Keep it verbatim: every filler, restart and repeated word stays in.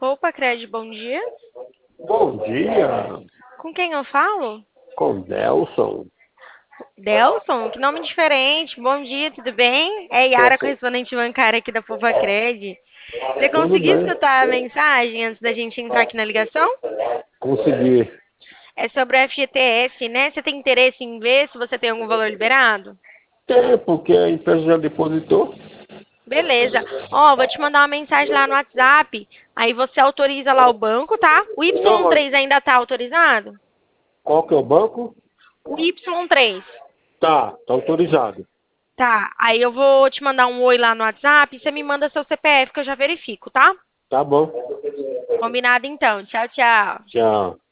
Poupa Cred, bom dia. Bom dia, Com quem eu falo? com Delson. Delson, que nome diferente. Bom dia, tudo bem? É Yara, Posso... correspondente bancária aqui da Poupa Cred. Você Tudo conseguiu bem? escutar a mensagem antes da gente entrar aqui na ligação? Consegui. É sobre o F G T S, né? Você tem interesse em ver se você tem algum valor liberado? Tem, porque a empresa já depositou. Beleza. Ó, vou te mandar uma mensagem lá no WhatsApp. Aí você autoriza lá o banco, tá? O Não, Y mas três ainda tá autorizado? qual que é o banco? O Y três. Tá, tá autorizado. Tá, aí eu vou te mandar um oi lá no WhatsApp e você me manda seu C P F que eu já verifico, tá? Tá bom. Combinado então. Tchau, tchau. Tchau.